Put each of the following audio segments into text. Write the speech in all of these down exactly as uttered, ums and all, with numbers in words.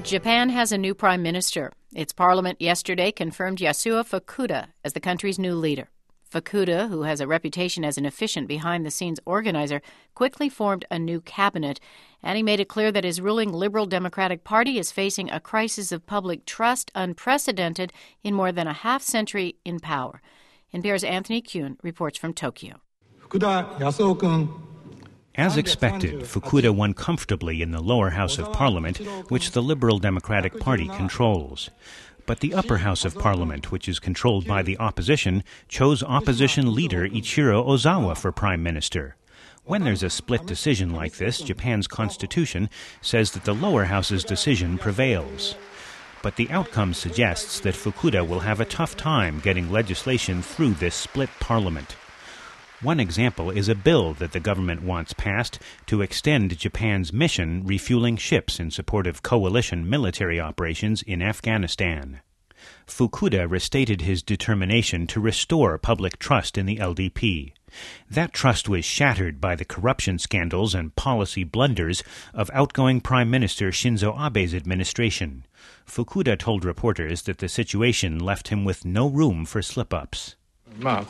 Japan has a new prime minister. Its parliament yesterday confirmed Yasuo Fukuda as the country's new leader. Fukuda, who has a reputation as an efficient behind-the-scenes organizer, quickly formed a new cabinet, and he made it clear that his ruling Liberal Democratic Party is facing a crisis of public trust unprecedented in more than a half-century in power. N P R's Anthony Kuhn reports from Tokyo. Fukuda Yasuo-kun. As expected, Fukuda won comfortably in the lower house of parliament, which the Liberal Democratic Party controls. But the upper house of parliament, which is controlled by the opposition, chose opposition leader Ichiro Ozawa for prime minister. When there's a split decision like this, Japan's constitution says that the lower house's decision prevails. But the outcome suggests that Fukuda will have a tough time getting legislation through this split parliament. One example is a bill that the government wants passed to extend Japan's mission refueling ships in support of coalition military operations in Afghanistan. Fukuda restated his determination to restore public trust in the L D P. That trust was shattered by the corruption scandals and policy blunders of outgoing Prime Minister Shinzo Abe's administration. Fukuda told reporters that the situation left him with no room for slip-ups. I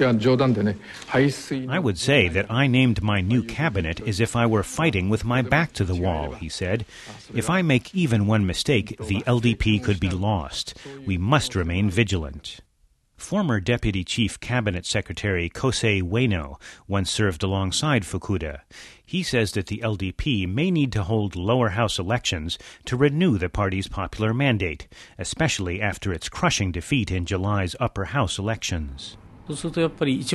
would say that I named my new cabinet as if I were fighting with my back to the wall, he said. If I make even one mistake, the L D P could be lost. We must remain vigilant. Former Deputy Chief Cabinet Secretary Kosei Ueno once served alongside Fukuda. He says that the L D P may need to hold lower house elections to renew the party's popular mandate, especially after its crushing defeat in July's upper house elections. If the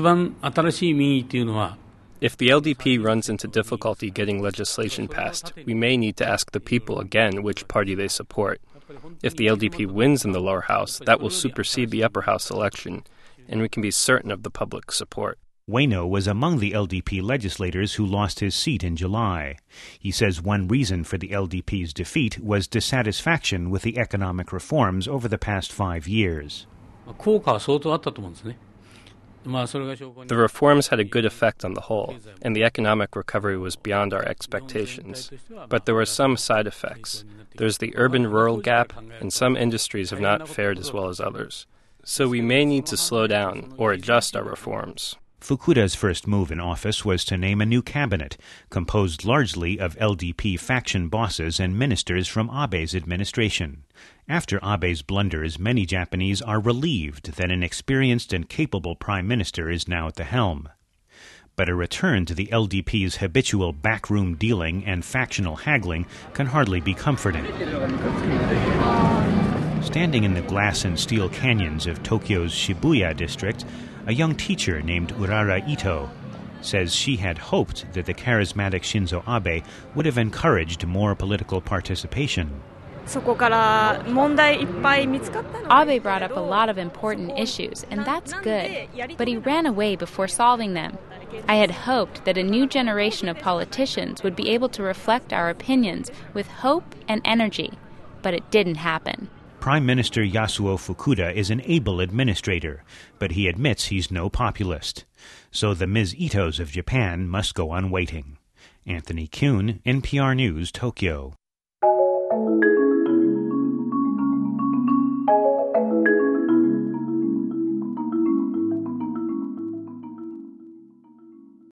L D P runs into difficulty getting legislation passed, we may need to ask the people again which party they support. If the L D P wins in the lower house, that will supersede the upper house election, and we can be certain of the public support. Ueno was among the L D P legislators who lost his seat in July. He says one reason for the L D P's defeat was dissatisfaction with the economic reforms over the past five years. The reforms had a good effect on the whole, and the economic recovery was beyond our expectations. But there were some side effects. There's the urban-rural gap, and some industries have not fared as well as others. So we may need to slow down or adjust our reforms. Fukuda's first move in office was to name a new cabinet, composed largely of L D P faction bosses and ministers from Abe's administration. After Abe's blunders, many Japanese are relieved that an experienced and capable prime minister is now at the helm. But a return to the L D P's habitual backroom dealing and factional haggling can hardly be comforting. Standing in the glass and steel canyons of Tokyo's Shibuya district, a young teacher named Urara Ito says she had hoped that the charismatic Shinzo Abe would have encouraged more political participation. Abe brought up a lot of important issues, and that's good, but he ran away before solving them. I had hoped that a new generation of politicians would be able to reflect our opinions with hope and energy, but it didn't happen. Prime Minister Yasuo Fukuda is an able administrator, but he admits he's no populist. So the Miz Itos of Japan must go on waiting. Anthony Kuhn, N P R News, Tokyo.